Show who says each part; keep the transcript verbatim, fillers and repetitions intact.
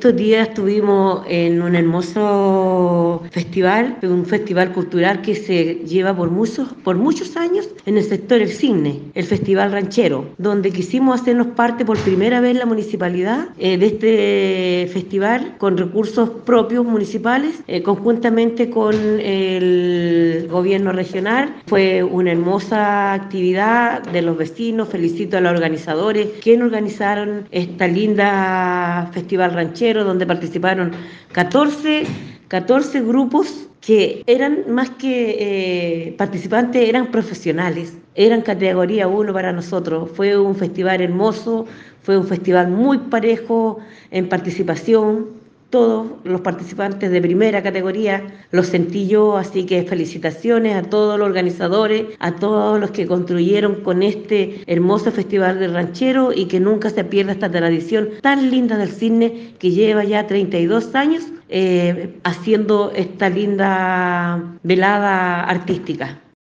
Speaker 1: estos días estuvimos en un hermoso festival, un festival cultural que se lleva por muchos, por muchos años en el sector El Cisne, el Festival Ranchero, donde quisimos hacernos parte por primera vez la municipalidad eh, de este festival con recursos propios municipales, eh, conjuntamente con el gobierno regional. Fue una hermosa actividad de los vecinos. Felicito a los organizadores que organizaron esta linda Festival Ranchero, donde participaron catorce, catorce grupos que eran más que eh, participantes, eran profesionales, eran categoría uno para nosotros. Fue un festival hermoso, fue un festival muy parejo en participación. Todos los participantes de primera categoría los sentí yo, así que felicitaciones a todos los organizadores, a todos los que construyeron con este hermoso festival del ranchero, y que nunca se pierda esta tradición tan linda del cisne que lleva ya treinta y dos años eh, haciendo esta linda velada artística.